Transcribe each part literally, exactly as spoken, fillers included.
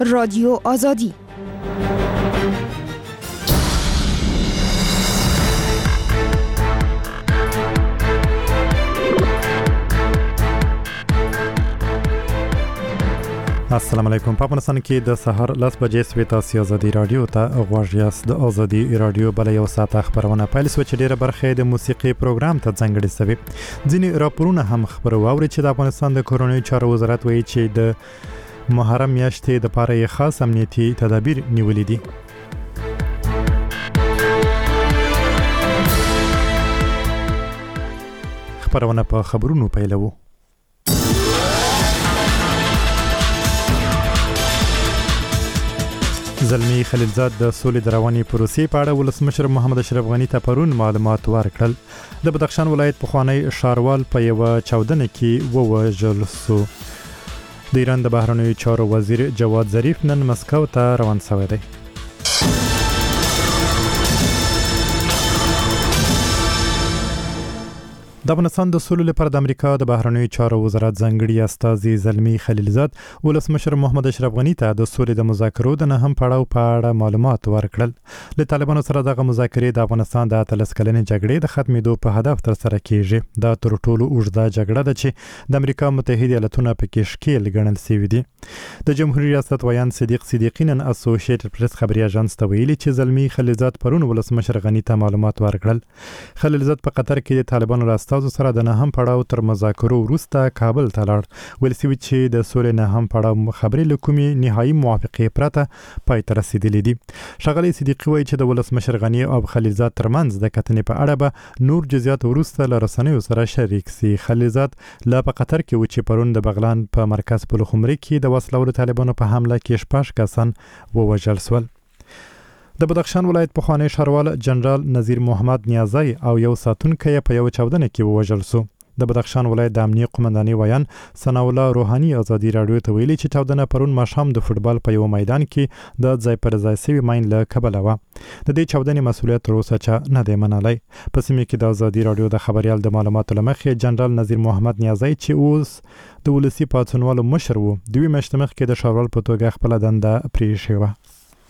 رادیو آزادی. السلام علیکم. په افغانستان کې د سحر لاس بجې سوي تاسو آزادي رادیو ته غواړئ یاست. د آزادي رادیو بل یو ساعت خبرونه پیل شوه چې ډیره برخه د موسیقي پروګرام ته ځانګړې شوی. ځینې راپورونه هم خبرو اوري چې د افغانستان د کورونی چارو وزارت وایي چې د محرم میاشتې د پاره یې خاص امنیتي تدابیر نیولې دي. خبرونه په خبرونو پیلوو. زلمی خلیلزاد د سولې د رواني پروسې په اړه ولسمشر محمد اشرف غنی ته پرون معلومات ورکړل. د بدخشان ولایت پخوانی شاروال په یو چاودنه کې ووژل شو. د ایران د بهرنیو چارو وزیر جواد ظریف نن مسکو ته روان شوی دی. د افغانستان د سولې لپاره د امریکا د بهرنیو چارو وزارت ځانګړي استازي زلمی خلیلزاد ولسمشر محمد اشرف غنی ته د سولې د مذاکرو د نهم پړاو په اړه معلومات ورکړل. له طالبانو سره دغه مذاکرې د افغانستان د اتلس کلنې جګړې د ختمېدو په هدف تر سره کیږي. دا تر ټولو اوږده جګړه ده چې د امریکا متحده ایالاتونو په کې ښکیل ګڼل شوی دی. د جمهوریت ریاست ویان صدیق صدیقی نن اسوسییټډ پریس خبري اژانس ته ویلي چې زلمی خلیلزاد پرون ولسمشر غنی ته معلومات ورکړل. خلیلزاد په قطر کې د طالبانو راستازو سره د نهم پړاو تر مذاکرو وروسته کابل ته لاړ. ویل شوی چې د سولې نهم پړاو خبرې له کومې نهایي موافقې پرته پای ته رسیدلې دي. ښاغلی صدیقی وایي چې د ولسمشر غنی او خلیلزاد ترمنځ د کتنې په اړه به نور جزئیات وروسته له رسنیو سره شریک شي. خلیلزاد لا په قطر کې و چې پرون د بغلان په مرکز پلخمري کې د وسلوال طالبانو په حمله کې شپږ کسان ووژل شول. د بدخشان ولایت پخوانی شاروال جنرال نذیر محمد نیازی او یو ساتونکی په یو چاودنه کې ووژل شو. د بدخشان ولایت د امنیه قومندانۍ ویان ثنا الله روحاني آزادي رادیو ته ویلي چې چاودنه پرون ماښام د فوټبال په یو میدان کې د ځای پر ځای شوي ماین له کبله وه. د دې چاودنې مسؤلیت تر اوسه چا نه دی منلی. په سیمه کې د آزادي رادیو د خبریال د معلوماتو له مخې جنرال نذیر محمد نیازی چې اوس د ولسي پاڅونوالو مشر و دوی میاشتې مخکې د شاروال په توګه خپله دنده پرېښې وه.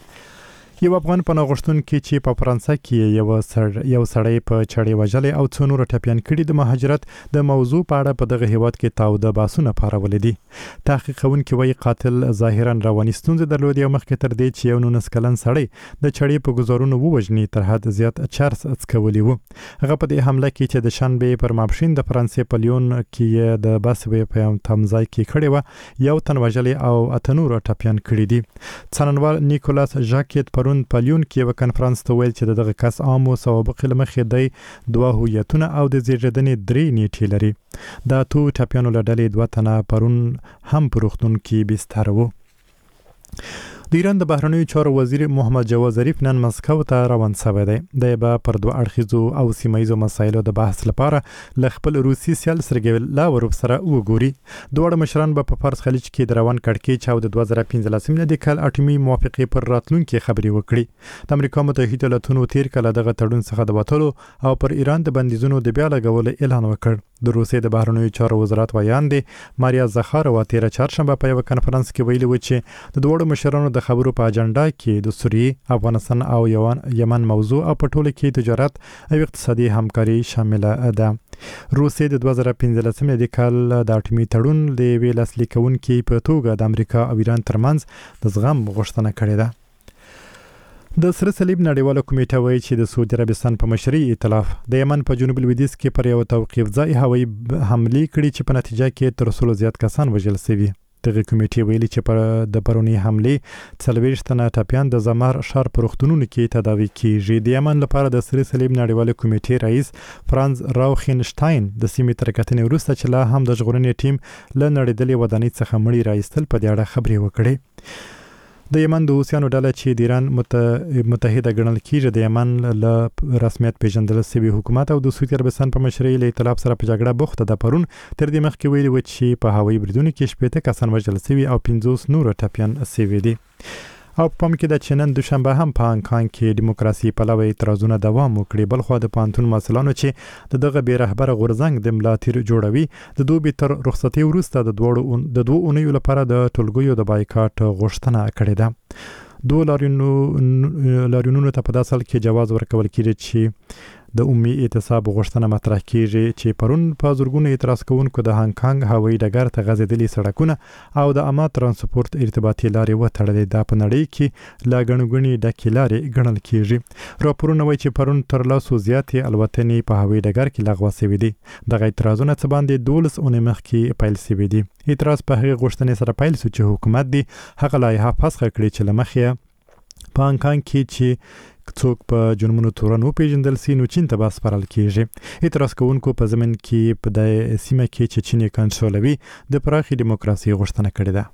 یو افغان پناه غوښتونکی چې په فرانسه کې یو سړی یو سړی په چړې وژلې او څو نور ټپیان کړي د مهاجرت د موضوع په اړه په دغه هیواد کې تاوده بحثونه پارولې دي. تحقیق کوونکي وایي قاتل ظاهرا رواني ستونزې درلودې او مخکې تر دې چې یو نولس کلن سړی د چړې په ګزارونو ووژني تر حد زیات چرس څکولي وو. هغه په دې حمله کې چې د شنبې پر ماپښین د فرانسې په لیون کې د بس په تمځای کې کړې وه یو تن وژلې او اته نور ټپیان کړي دي. څارنوال نیکولاس ژاکیت پر په لیون کې یو کنفرانس ته ویل چې دغه کس عامو سوابق له مخې دی دوه هویتونه او د زیږیدنې درې نیټې لري. دا تو ټپیانو له ډلې دوه تنه پرون هم په روغتون کې بستر وو. د ایران د بهرنیو چارو وزیر محمد جواد ظریف نن مسکو ته روان شوی دی. دی به پر دوه اړخیزو او سیمایزو مسایلو د بحث لپاره له خپل روسي سیال سرګی لاوروف سره وګوري. دواړه مشران به په فارس خلیج کې د روان کړکېچ او د دوه زره پنځلسم میلادي کال اټومي موافقې پر راتلونکي خبرې وکړي. د امریکا متحده ایالاتونو تیر کال دغه تړون څخه د وټلو او پر ایران د بندیزونو د بیا لګولو اعلان وکړ. د روسیې د بهرنیو چارو وزارت ویان دی ماریا زخاروا تیر چهارشنبه په یو کنفرانس کې ویلي و چې د دوه مشرانو د خبرو په اجنډا کې د سوریې، افغانستان او یمن موضوع او په ټوله کې تجارت او اقتصادي همکاري شامل ده. روسیې د دوه زره پنځلسم میلادي کال د اټومي تړون د یوې لاسلیک کوونکي په توګه د امریکا او ایران ترمنځ د زغم غوښتنه کړې ده. د سره صلیب نړیواله کمیټه وایي چې د سعودي عربستان په مشرۍ ائتلاف د یمن په جنوب لویدیځ کې پر یو توقیف ځای هوایي حملې کړي چې په نتیجه کې تر سلو زیات کسان وژل شوي. دغه کمیټې ویلي چې پر د پرونی حملې څلوېښت تنه ټپیان د زمر ښار په روغتونونو کې تداوي کیږي. د یمن لپاره د سره صلیب نړیواله کمیټې رئیس فرانز راوخینشتاین د سیمې تر کتنې وروسته چې لا هم د ژغورنې ټیم له نړیدلې ودانۍ څخه مړي راایستل په دې اړه خبرې وکړې. د یمن د حوثیانو ډله چې د ایران متحده ګڼل کیږي د یمن له رسمیت پیژندل شوي حکومت او د سعودي عربستان په مشرۍ له ائتلاف سره په جګړه بوخته ده. پرون تر دې مخکې ویلي و چې په هوایي بریدونو کې شپېته کسان وژل شوي او پنځوس نور ټپیان شوي دي. او په پام کې د چنن دوشنبه هم په هانګ کانګ کې دیموکراسي پلوي اعتراضونه دوام وکړي. بل خو د پانتون مسلانو چې د دغه بې رهبر غورځنګ د ملا تیر جوړوي د دوی تر رخصتي وروسته د دوه د دوه اونیو لپاره د ټولګیو د بایکاټ غوښتنه کړې ده. دوه لارینو لارینونو ته په داسل کې جواز ورکول کېږي چې د عمومي اعتصاب غوښتنه مطرح کیږي چې پرون په زورګونو اعتراض کوونکو د هانګ کانګ هوایي ډګر ته غځېدلي سړکونه او د عامه ترانسپورت ارتباطي لارې وتړلې. دا په نړۍ کې لا ګڼګڼې ډکې لارې ګڼل کیږي. راپورونه وایي چې پرون تر لاسو زیاتې الوتنې په هوایي ډګر کې لغوه شوې دي. دغه اعتراضونه څه باندې دولس اونۍ مخکې پیل شوي دي. اعتراض په هغې غوښتنې سره پیل شو چې حکومت دی هغه لایحه فسخه کړي چې له مخې په هانګ کانګ کې چې څوک په جرمونو تورن وپېژندل سي نو چین ته به سپارل کیږي. اعتراض کوونکو په ضمن کې په د سیمه کې چې چین کنټرولوي د پراخي دیموکراسي غوښتنه کړې ده.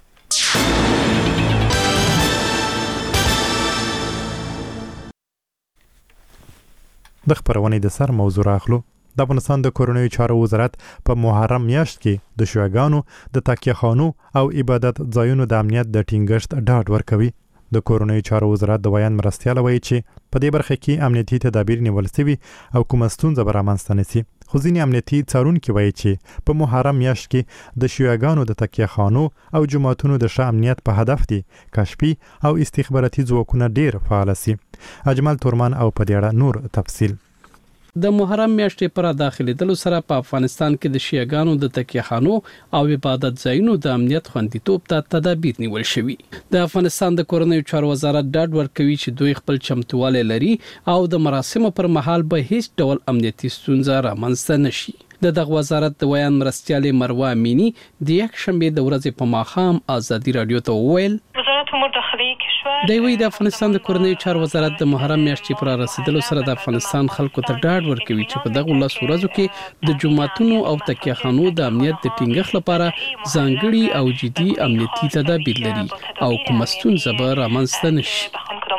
د خبرونې د سر موضوع راخلو. د افغانستان د کورنیو چارو وزارت په محرم میاشت کې د شیعاګانو د تکیه خانو او عبادت ځایونو د امنیت د ټینګښت ډاډ ورکوي. د کورنیو چارو وزارت د بیان مرستیال وایي چې په دې برخه کې امنیتي تدابیر نیول شوي او کومه ستونزه به رامنځته نه شي. خو ځینې امنیتي څارونکي وایي چې په محرم میاشت کې د شیعاګانو د تکیه خانو او جوماتونو د ښه امنیت په هدف دي کشفي او استخباراتي ځواکونه ډیر فعال شي. اجمل تورمان او په دې اړه نور تفصیل. د محرم میاشتې پر داخليدلو سره په افغانستان کې د شیعاګانو د تکیه خانو او عبادت ځایونو د امنیت خوندیتوب ته تدابیر نیول شوي. د افغانستان د کورنیو چارو وزارت ډاډ ورکوي چې دوی خپل چمتووالی لري او د مراسمو پر مهال به هیڅ ډول امنیتي ستونزه رامنځته نشي. د دغه وزارت د بیان مرستیال مروه امینی د یک شنبه د ورځې په ماښام ازادي رادیو ته وویل وزارت امور داخلي کشور د وی د افغانستان د کورنیو چارو وزارت د محرم میاشتې پر رسیدلو سره د افغانستان خلکو ته ډاډ ورکوي چې په دغه لس ورځو کې د جوماتونو او تکیه خانو د امنیت د ټینګښت لپاره ځانګړي او جدي امنیتي تدابیر لري او کوم ستونزه به رامنځته نشي.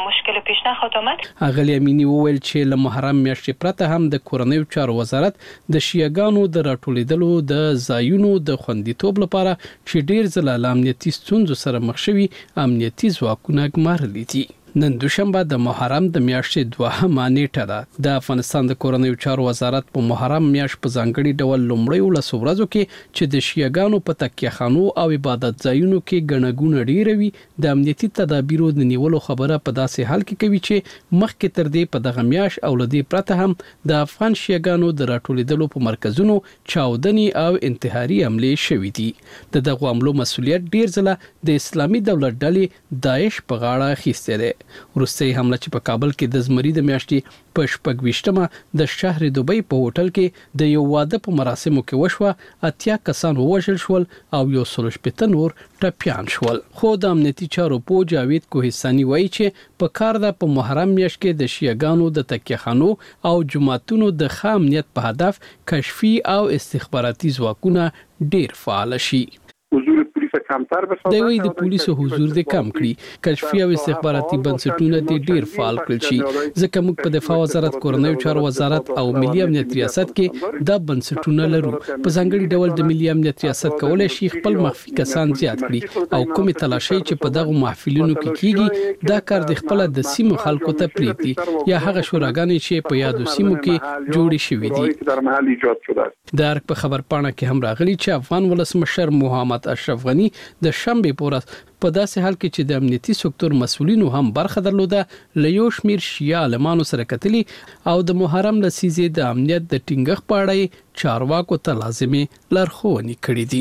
اغلی امینی وویل چې له محرم میاشتې پرته هم د کورنیو چارو وزارت د شیعاګانو د راټولیدلو د ځایونو د خوندیتوب لپاره چې ډیر ځله له امنیتي ستونزو سره مخ شوي امنیتي ځواکونه ګمارلي دي. نن دوشنبه د محرم د میاشتې دوهمه نیټه ده. د افغانستان د کورنیو چارو وزارت په محرم میاشت په ځانګړي ډول لومړی ولس ورځو کې چې د شیعاګانو په تکیه خانو او عبادت ځایونو کې ګڼګونه ډیره وي د امنیتي تدابیرو د نیولو خبره په داسې حال کې کوي چې مخکې تر دې په دغه میاشت او لدې پرته هم د افغان شیعاګانو د راټولیدلو په مرکزونو چاودنې او انتحاري حملې شوې دي. د دغه حملو مسؤلیت ډیر ځله د اسلامي دولت ډلې داعش په غاړه اخیستی دی. وروستۍ حمله چې په کابل کې د زمري د میاشتې په شپږ ویشتمه د شهر دوبۍ په هوټل کې د یو واده په مراسمو کې وشوه. اتیا کسان ووژل شول او یو سل شپېته نور ټپیان شول. خو د امنیتي چارو پوه جاوید کوهستاني وایي چې په کار ده په محرم میاشت کې د شیعاګانو د تکیه خانو او جوماتونو د ښه امنیت په هدف کشفي او استخباراتي ځواکونه ډیر فعال شي. حضور پولیس کمتر بسازه. دوی د پولیسو حضور د کم کړي. کشفي او استخباراتي بنسټونه د ډیر فعال کړل شي. ځکه موږ په دفاع وزارت، کورنیو چارو وزارت او ملي امنیت ریاست کې د بنسټونه لرو. په ځانګړي ډول د ملي امنیت ریاست کولای شي خپل مخفي کسان زیات کړي او کومه تلاشي چې په دغه محفلونو کې کیږي دا کار د خپل د سیمو خلکو ته پریږدي یا هغه شوراګانې چې په یادو سیمو کې جوړې شوې دي. در محل ایجاد شده. د ارګ په خبر پاڼه کې هم راغلي چې افغان ولسمشر محمد اشرف غنی د شنبه په ورځ په داسې حال کې چې د امنیتي سکتور مسؤلینو هم برخه درلوده له یو شمیر شیعه عالمانو سره کتلي او د محرم لسیزې د امنیت د ټینګښت په اړه چارواکو ته لازمي لارښوونې کړې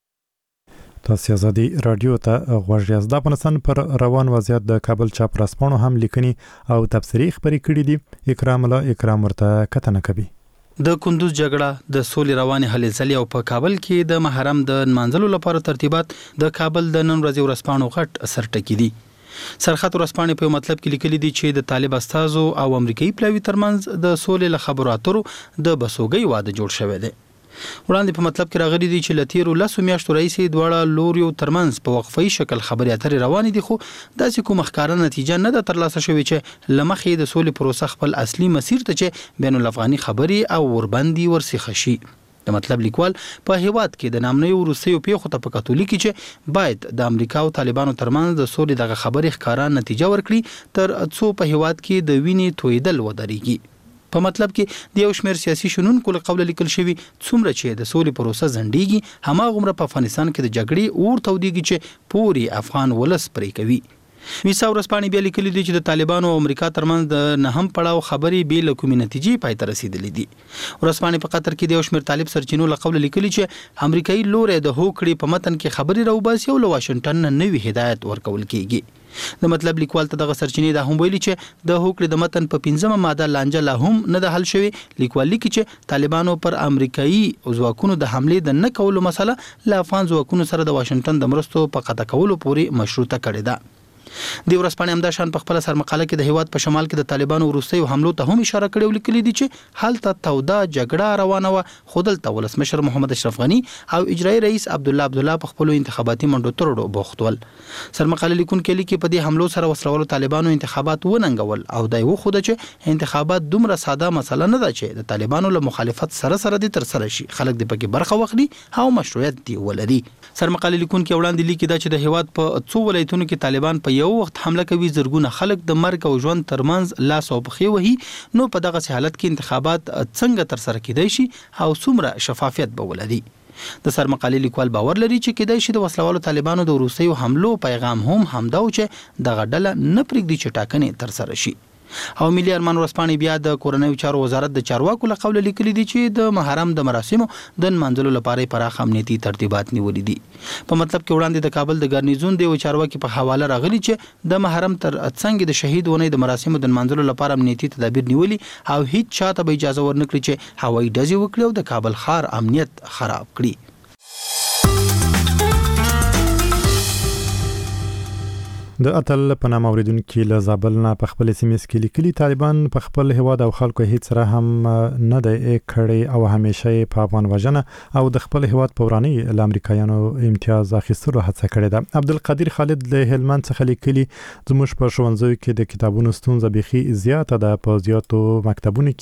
دي. تاسو ازادي رادیو ته غوږ یاست. د افغانستان پر روان وضعیت د کابل چاپ رسپانو هم لیکني او تبصرې خبرې کړې دي. اکرام الله اکرام ورته کتنه کوي. د کندوز جګړه د سولې روانې هلې ځلې او په کابل کې د محرم د نمانځلو لپاره ترتیبات د کابل د نن ورځې ورځپاڼو غټ سرټکی دي. سرخط ورځپاڼې په مطلب کې لیکلي دي چې د طالب استازو او امریکایي پلاوي ترمنځ د سولې له خبرو اترو د بسوګۍ واده جوړ شوی دی. وړاندې په مطلب کې راغلي دي چې لتیرو لسو میاشتو راځي دواړه لوریو ترمنځ په وقفي شکل خبرې اترې روانې دي، خو داسې کوم ښکاره نتیجه نه ده ترلاسه شوې چې لمخې د سولې پروسه خپل اصلي مسیر ته چې بین الافغاني خبرې او وربندي ورسیخه شي. د مطلب لیکوال په هیواد کې د نامنوي روسیو پیښو ته په کتو لیکي چې باید د امریکا او طالبانو ترمنځ د سولې دغه خبرې ښکارا نتیجه ورکړي تر څو په هیواد کې د وینې تویدل ودرېږي. په مطلب کې د یو شمېر سیاسي شنونکو له قوله لیکل شوي څومره چې د سولې پروسه ځنډېږي هماغومره په افغانستان کې د جګړې اور تودېږي چې پوري افغان ولس پرې کوي. میسا ورځپاڼې بیا لیکلي دي چې د طالبانو او امریکا ترمنځ د نهم پړاو خبرې بې له کومې نتیجې پای ته رسېدلې دي. ورځپاڼې په قطر کې د یو شمېر طالب سرچینو له قوله لیکلي چې امریکایي لوری د هوکړې په متن کې خبرې راوباسي او له واشنګټن نه نوي هدایت ورکول کېږي. د مطلب لیکوال ته دغه سرچینې دا هم ویلي چې د هوکړې د متن په پنځمه ماده لانجه لا هم نه ده حل شوې. لیکوال لیکي چې طالبانو پر امریکایي ځواکونو د حملې د نه کولو مسله له افغان ځواکونو سره د واشنګټن د مرستو په قطع کولو پورې مشروطه کړې ده. د ورځپاڼې همدا شان په خپل سرمقاله کې د هیواد په شمال کې د طالبانو وروستیو حملو ته هم اشاره کړې او لیکلي دي چې هلته توده جګړه روانه وه خو دلته ولسمشر محمد اشرف غني او اجرایي رئیس عبدالله عبدالله په خپلو انتخاباتي منډو ترړو بوخت ول. سرمقاله لیکونکي لیکي په دې حملو سره وسلوالو طالبانو انتخابات وننګول او دا وښوده چې انتخابات دومره ساده مسله نه ده چې د طالبانو له مخالفت سره سره دي تر سره شي خلک دې پکې برخه واخلي او مشروعیت دی ولري. سرمقاله لیکونکي وړاندې لیکي دا چې د هیواد په څو ولایتونو کې طالبان په یو وخت حمله کوي زرګونه خلک د مرګ او ژوند ترمنځ لاس او پښې وهي نو په دغه حالت کې انتخابات څنګه تر سره کېدای شي او څومره شفافیت به ولري. د سرمقالې لیکوال باور لري چې کېدای شي د وسلوالو طالبانو د وروستیو حملو پیغام هم همدا و چې دغه ډله نه پرېږدي چې ټاکنې تر سره شي. او ملي ارمان ورځپاڼې بیا د کورنیو چارو وزارت د چارواکو له قوله لیکلي دي چې د محرم د مراسمو د نمانځلو لپاره پراخ امنیتي ترتیبات نیولي دي. په مطلب کې وړاندې د کابل د ګارنیزون د یو چارواکي په حواله راغلي چې د محرم تر څنګ د شهید ونې د مراسمو د نمانځلو لپاره امنیتي تدابیر نیولي او هیڅ چاته به اجازه ورنکړي چې هوایي ډزې وکړي او د کابل ښار امنیت خراب کړي. د اتل په نامه اوریدونکو له زابل نه په خپل سیمه کې لیکلي طالبان په خپل هواد او خلکو هیڅ سره هم نه دی کړی او همیشه په افغان وژنه او د خپل هواد په وراني له امریکایانو امتیاز اخیستلو هڅه کړې ده. عبدالقدیر خالد له هلمند څخه لیکلي زموږ په ښوونځیو کې د کتابونو ستونزه بيخي زیاته ده په زیاتو مکتبونو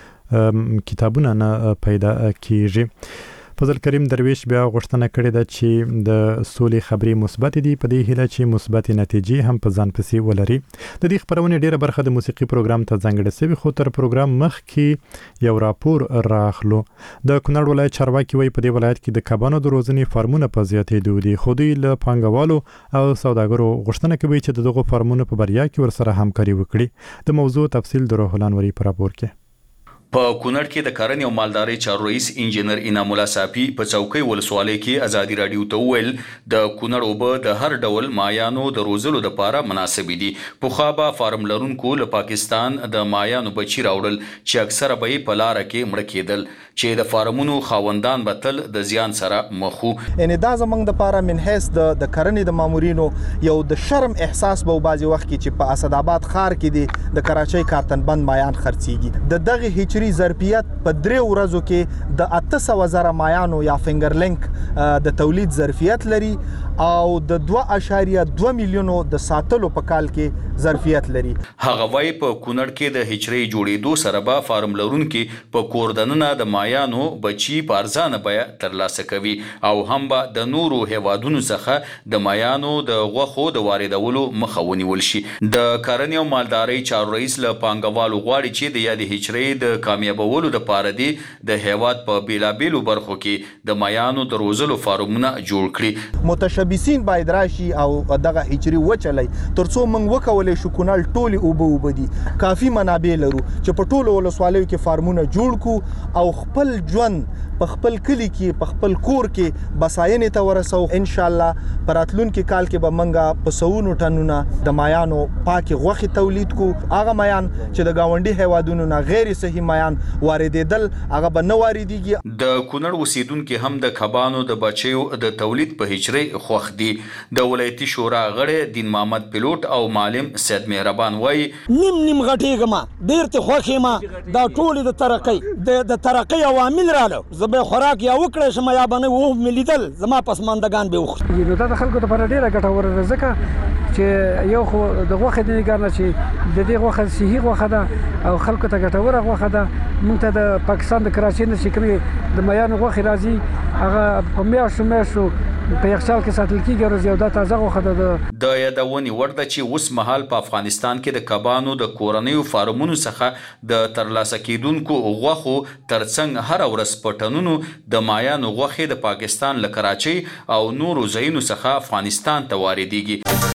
کې کتابونه نه پیدا کیږي. فضل کریم درویش بیا غوښتنه کړې ده چې د سولې خبرې مثبت دي په دې هیله چې مثبت نتیجې هم په ځان پسې ولري. د دې خبرونه ډیره برخه د موسیقي پروګرام ته ځانګړې شوی خو تر پروګرام مخکې یو راپور راخلو. د کونړ ولایت چارواکي وایي په دې ولایت کې د کبانو د روزنې فارمونه په زیاتېدو دي خو دوی له پانګوالو او سوداګرو غوښتنه کوي چې دغه فارمونه په بریا کې ورسره همکاري وکړي. د موضوع تفصیل د روح الانوري په راپور کې. په کونړ کې د کرنې او مالدارۍ چارو رئیس انجینر انعام الله صافي په چوکۍ ولسوالۍ کې ازادي رادیو ته وویل د کونړ اوبه د هر ډول مایانو د روزلو لپاره مناسب دي. پخوا به فارم لرونکو له پاکستان د مایانو بچي راوړل چې اکثره به په لاره کې مړه کېدل چې د فارمونو خاوندان به تل د زیان سره مخ وو. یعنې دا زموږ دپاره من حیث د د کرنې د مامورینو یو د شرم احساس به بعضې وخت کې چې په اسداباد ښار کې دی د کراچۍ کارتن بند مایان خرڅېږي. د دغې هیچري ظرفیت په درې ورځو کې د اته سوه زره مایانو یا فنګر لینک د تولید ظرفیت لري او د دوه اشاریه دوه میلیونو د ساتلو په کال کې ظرفیت لري. هغه وایي په کونړ کې د هیچري جوړېدو سره به فارم لرونکي په کور دننه د مایانو بچي په ارزانه بیه ترلاسه کوي او هم به د نورو هیوادونو څخه د مایانو د غوښو د واردولو مخه ونیول شي. د کرنې او مالدارۍ چارو رئیس له پانګوالو غواړي چې د یادې هیچري د کامیابولو د پاره دی د هیواد په بیلابیلو برخو کې د مایانو د روزلو فارمونه جوړ کړي. متشبثین باید راشي او دغه هیچري وچلای ترڅو موږ وکولای شو کونړ ټولي اوبه اوبه دي کافي منابع لرو چې په ټولو ولسوالیو کې فارمونه جوړ کو او خپل ژوند په خپل کلی کې په خپل کور کې بساینې ته ورسو. ان شاء الله پر راتلونکي کال کې به منګه په سونو ټنونه د مایانو پاکي غوښې تولید کو. هغه مایان چې د گاونډي هیوادونو نه غیر صحیح مایان واردېدل هغه به نه واردېږي. د کونړ اوسیدونکو هم د کبانو د بچیو د تولید په هیچري خو خوښ دي. د ولایتي شورا غړي دین محمد پیلوټ او معلم سید مهربان وایي نیم نیم غټېږم ډېر ته خوښ یم دا ټول د ترقۍ د ترقۍ عوامل رااله زه به خوراک یا وکړی شم یا به نه و مې لیدل زما پسماندګان به وخوري. نو دا د خلکو لپاره ډېره ګټوره ده ځکه چې یو خو د غوښې د نګار نه چې د دې غوښه صحي غوښه ده او خلکو ته ګټوره غوښه ده. موږ ته د پاکستان د کراچۍ نه چې کومې د میانو غوښې راځي هغه په میاشتو میاشتو په یخچال کې ساتل کېږي او راځي او دا تازه غوښه ده. د یادونې وړ ده چې اوس مهال په افغانستان کې د کبانو د کورنیو فارمونو څخه د ترلاسه کېدونکو غوښو ترڅنګ هر ورځ په ټنونو د مایانو غوښې د پاکستان له کراچۍ او نورو ځایونو څخه افغانستان ته واردېږي.